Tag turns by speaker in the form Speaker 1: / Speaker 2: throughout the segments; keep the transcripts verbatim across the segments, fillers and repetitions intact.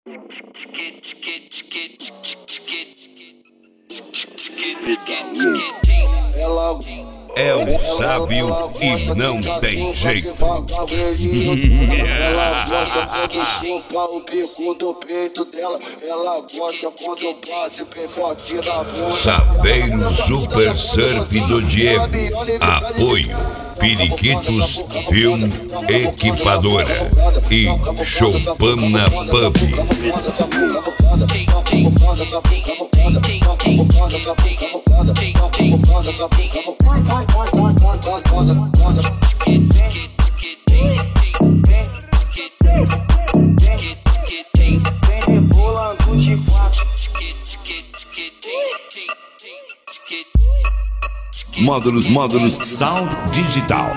Speaker 1: É o sábio e não tem jeito.
Speaker 2: Ela gosta quando chupa o bico do peito dela. Ela gosta quando passe bem forte na bunda.
Speaker 1: Saveiro Super Surf do Diego. Apoio Periquitos Film Equipadora e Choupana Pub. Módulos, módulos, sound digital.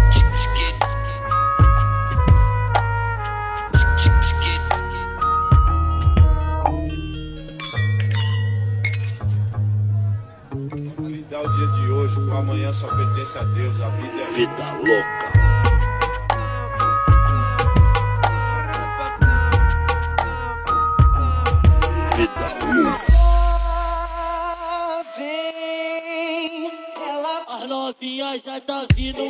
Speaker 3: Lidar o dia de hoje, o amanhã só pertence a Deus, a vida é
Speaker 2: Vida louca. Vida louca.
Speaker 4: As novinhas já tá vindo,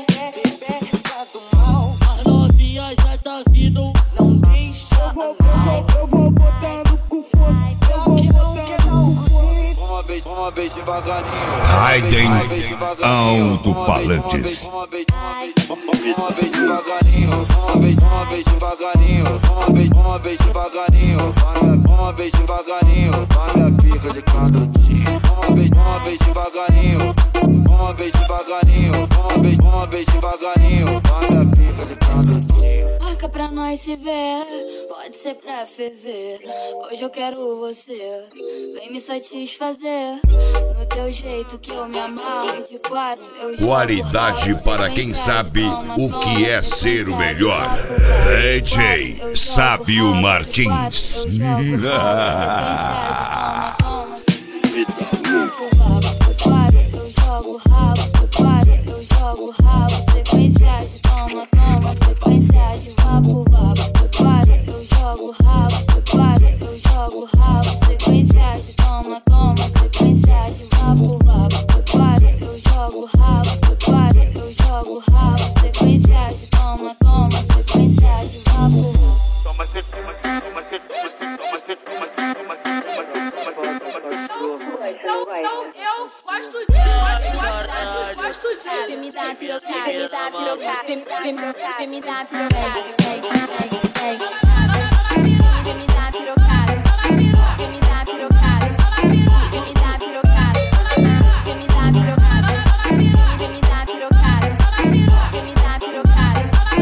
Speaker 4: as novinhas já tá vindo.
Speaker 5: Não deixa,
Speaker 2: eu vou, eu vou botar no cu força, eu vou botar no cu força. Uma vez, uma vez devagarinho.
Speaker 1: Raiden Alto-Falantes.
Speaker 2: Uma vez, uma vez devagarinho. Uma vez, uma vez devagarinho. Uma vez, uma vez devagarinho. Uma vez devagarinho. Vai minha pica de canudinho. Uma vez, uma vez devagarinho. Uma vez devagarinho, uma vez, uma vez devagarinho. Vai minha pica de canudinho.
Speaker 6: Marca pra nós se ver, pode ser pra ferver. Hoje eu quero você, vem me satisfazer. No teu jeito que eu me amarro de quatro. Eu
Speaker 1: Qualidade para quem sabe o que é ser o melhor. D J Sábio Martins.
Speaker 6: Jogo rabo, sequado, eu jogo rabo, sequência de toma, toma, sequência de vapo, vapo, sequado, eu jogo rabo, sequado, eu jogo rabo, sequência de toma, toma, sequência de vapo, vapo, sequado, eu jogo rabo, sequado, eu jogo rabo, sequência de toma, toma, sequência de vapo.
Speaker 3: Toma, se toma, se toma, se toma, se toma, se toma, se toma, se toma, se toma,
Speaker 7: Não, não, eu gosto disso, gosto, gosto disso.
Speaker 6: Me dá pirocada, me dá pirocada, me dá pirocada, me dá pirocada, me dá pirocada, me dá pirocada, me dá pirocada, me dá pirocada, me dá pirocada, me dá pirocada, me dá pirocada.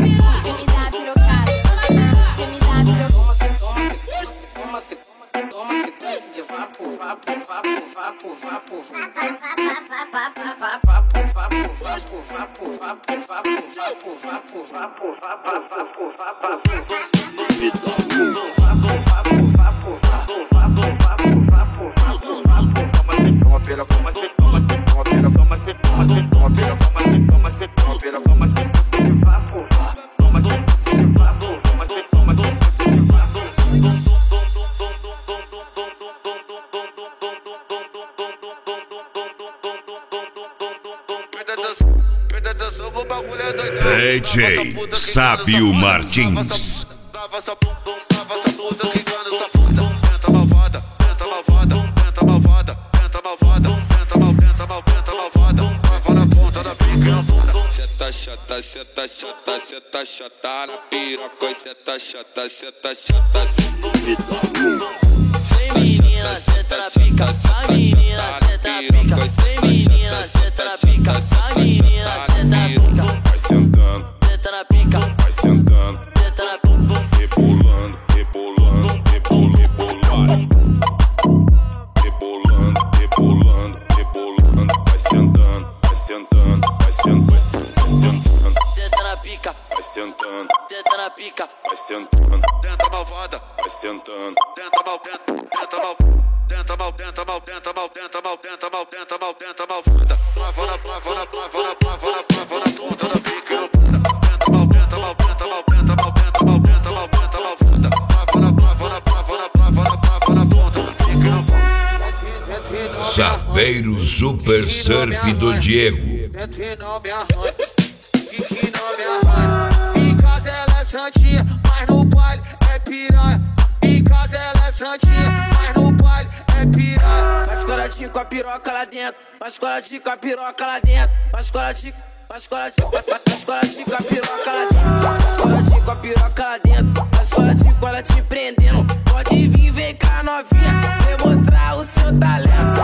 Speaker 5: toma sequência de vapo, vapo, vapo, vapo, vapo, vapo,
Speaker 1: D J Sábio Martins.
Speaker 2: Trava essa puta, trava essa puta, ligando essa puta. Tenta malvada, tenta malvada, tenta malvada, tenta malvada, tenta mal, tenta mal, tenta malvada. Trava na ponta da pica.
Speaker 8: Seta chata, seta chata, seta chata na piroca, seta chata, seta chata,
Speaker 4: Vem menina, seta na pica, vai menina, seta na pica, vem menina, seta na pica, vai menina, seta na pica.
Speaker 8: vai sentando,
Speaker 4: Senta na pica,
Speaker 8: vai sentando,
Speaker 4: senta na pica,
Speaker 8: rebolando, rebolando, rebolando, rebolando, rebolando, rebolando, vai sentando, vai sentando, vai sentando, vai sentando,
Speaker 4: senta na pica,
Speaker 8: vai sentando,
Speaker 4: senta na pica,
Speaker 8: vai sentando,
Speaker 2: Tenta malvada,
Speaker 8: vai sentando,
Speaker 2: tenta mal, tenta, tenta mal. Tenta mal, tenta mal, tenta mal, tenta mal, tenta mal, tenta mal, tenta malvada. Trava na, trava na, trava na, trava na, trava na ponta da pica. Tenta mal, tenta mal, tenta mal, tenta mal, tenta mal, tenta mal, tenta malvada. Trava na, trava na, trava na,
Speaker 1: Saveiro Super Surf do Diego.
Speaker 2: Que não me arranha, que não me arranha. Em casa ela é santinha, mas no baile é piranha. Em casa ela é santinha, mas no baile é piranha.
Speaker 4: Faz coladinho com a piroca lá dentro. Faz coladinho com a piroca lá dentro. Faz coladinho, faz coladinho, faz coladinho com a piroca lá dentro. Faz coladinho com a piroca lá dentro. Faz coladinho com ela te prendendo. Pode vir, vem cá novinha, demonstrar o seu talento.